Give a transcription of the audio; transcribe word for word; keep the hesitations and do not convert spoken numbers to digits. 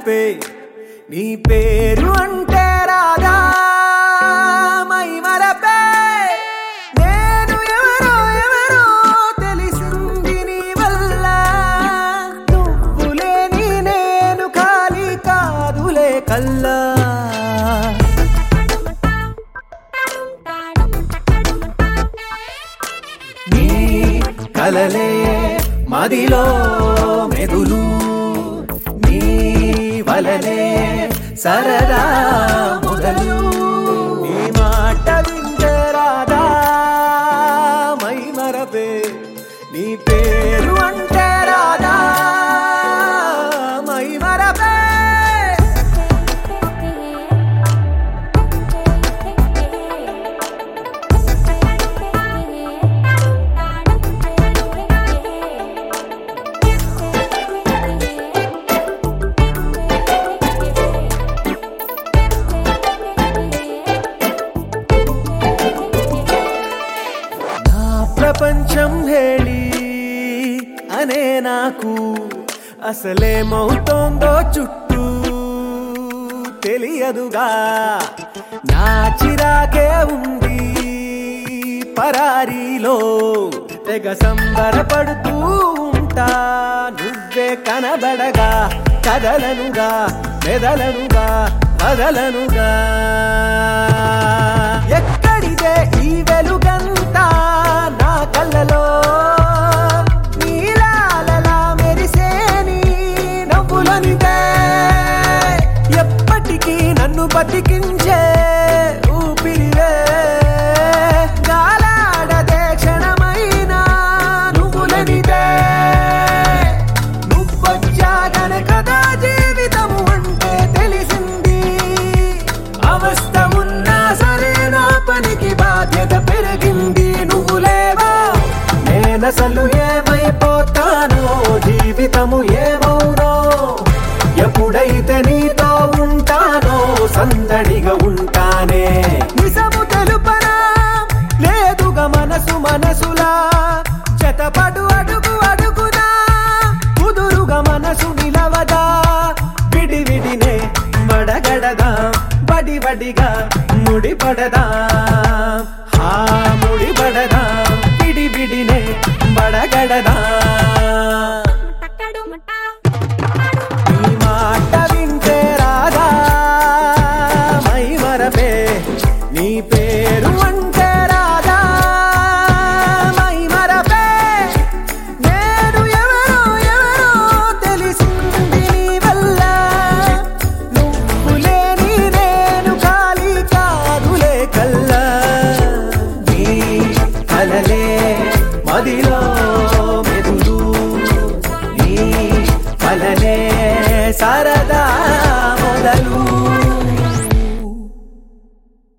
మరపే నీ పేరు అంటే రాదా మై మరపే నేను ఎవరో ఎవరో తెలిసింది నీ వల్ల నువ్వు లేని నేను ఖాళీ కాదులే కల్లా నీ కలలే మదిలో మెదులు నీ వలనే సరదా మొదలు నీ మాట వింటే రాదా మై మరపే నీ పేరు అంటే రాదా మై మరపే ప్రపంచం ಹೇಳಿ అనే నాకు అసలేమవుతోందో చుట్టూ తెలియదుగా నా చిరాకే ఉంది పరారీలో తెగ సంబరపడుతూ ఉంటా నువ్వే కనబడగా కదలనుగా మెదలనుగా వదలనుగా ఎక్కడిదే ఈ వెలుగంతా నా కళ్ళలో నీలాలలా మెరిసే నీ నవ్వులనిదే ఎప్పటికీ నన్ను బతికించే ఊపిరివే గాలాడదే క్షణమైనా నువ్వులనిదే నువ్వొచ్చాగనే కదా జీవితము అంటే తెలిసింది అవస్థ ఉన్నా సరే నా పనికి బాధ్యత పెరిగింది నువ్వు లేవా నేనసలు ఏమైపోతానో జీవితము ఏమౌనో ఎప్పుడైతే నీతో ఉంటానో సందడిగా ఉంటానే నిజము తెలుపనా లేదుగా మనసు మనసులా చెతపడు అడుగు అడుగునా కుదురుగా మనసు నిలవదా విడి విడినే మడగడదా బడి బడిగా ముడిపడదా హా ముడిపడదా విడి విడినే బడగడదా నీ మాట వింటే రాదా మై మరపే నీ పేరు అంటే రాదా మై మరపే నేను ఎవరో ఎవరో తెలిసింది నీ వల్ల నువ్వు లేని నేను ఖాళీ కాదులే కల్లా నీ కలలే మదిలో